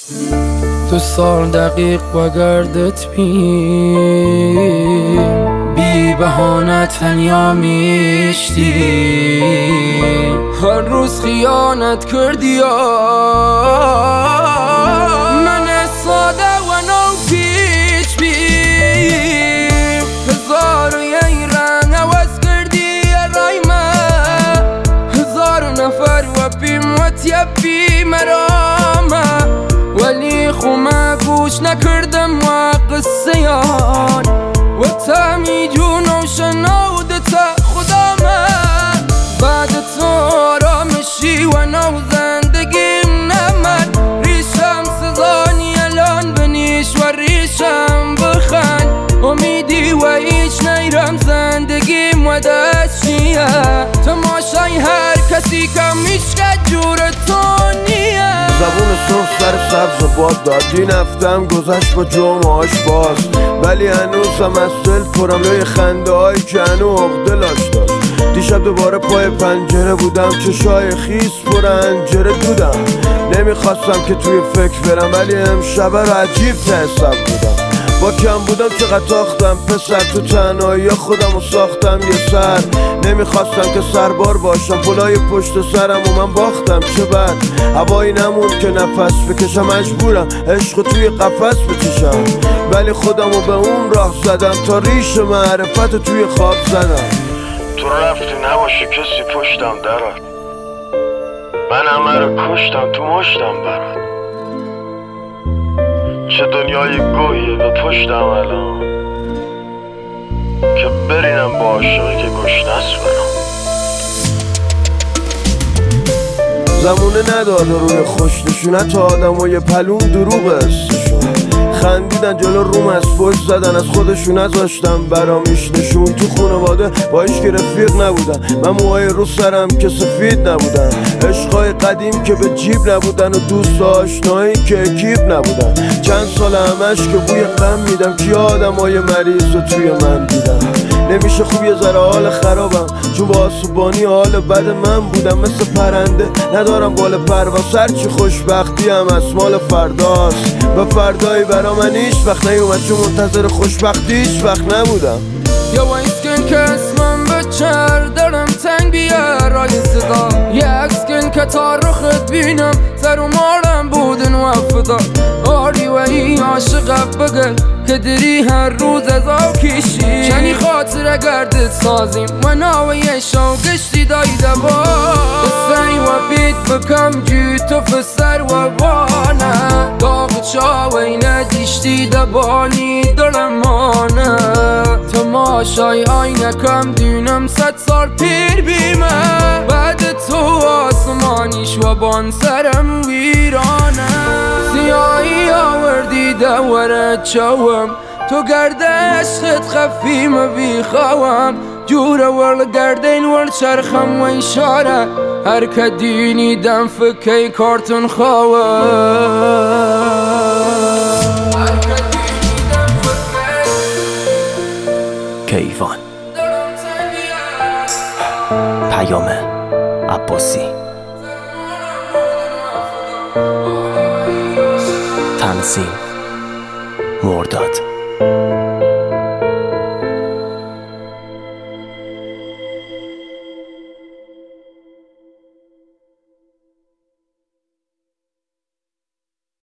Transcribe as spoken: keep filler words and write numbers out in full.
تو سال دقیق و گردت بیم بی بهانه تنیا میشتی، هر روز خیانت کردی یا من ساده و نو پیش بیم، هزار و یک رنگ عوض کردی رای من، هزار نفر و بیم و تیبی مرامه، ولی خومه گوش نکردم و قصه یان و تمی جون و شنودت خدا من، بعد تو آرامشی و نو زندگیم نمد، ریشم سزانی الان بنیش و ریشم بخند، امیدی و ایچ نیرم زندگیم و دستشیه، تماشای هر کسی که میشکد جور تو نیه. زبون سرخ سر سبز و باد داد، این هفتم گذشت با جمعهاش باز، ولی هنوزم از دل پرم لای خنده هایی که هنو عقده لاش داشت. دیشب دوباره پای پنجره بودم، چشای خیس پر انجره دودم، نمیخواستم که توی فکر برم، ولی امشب رو عجیب تحسب بودم. با کم بودم چقدر تاختم پسر، تو تنهایی خودم رو ساختم یه سر، نمیخواستم که سربار باشم پلای پشت سرم و من باختم. چه بد هوایی نمون که نفس بکشم، مجبورم عشق توی قفس بکشم، ولی خودم رو به اون راه زدم تا ریش معرفت توی خواب زدم. تو رفتی نباشی کسی پشتم درات، من همه رو کشتم تو مشتم برات، چه دنیای گویه به پشتم الان که برینم با عاشقی که گشنست برام. زمونه نداده روی خوشنشونه تا آدم و یه پلون دروغ استشون، خندیدن جلو روم از پشت زدن، از خودشون نذاشتم برامیش نشون. تو خونواده با هیچ که رفیق نبودن، من موهای رو سرم که سفید نبودن، عشقای قدیم که به جیب نبودن و دوست آشنایی که اکیب نبودن. چند سال همش که بوی غم میدم، که آدم های مریض رو توی من دیدم. نمیشه خوب یه ذره حال خرابم، چون با آسوبانی حال بد من بودم، مثل پرنده ندارم بال پرواز، هرچی خوشبختی هم از مال فرداست، و فردایی برا من هیچ وقت نیومد، چون منتظر خوشبختی هیچ وقت نبودم. یا وایسکن که اسمم بچر دارم تنگ بیارای صدا، یکسکن که تا رخت بینم سر و مارم بودن و فدا، آری و ای عاشقت بگل که دری هر روز از آکیشی، کنی خاطر گردت سازیم و ناوی شو گشتی دایده با بسنی و بیت بکم جی تو فسر و بانه، داغ چاوی ندیشتی دبانی درمانه، تماشای آینه کم دینم صد سال پیر بیمه، بعد تو آسمانیش و بان سرم ویرانه، سیاهی آوردی دورت چوم، تو گرد عشقت خفیم بیخوام، جور ورل گردین ورل چرخم و اشاره، هر که دینی دم فکی کارتون خواه. کیوان پیام عباسی، تنظیم مرداد.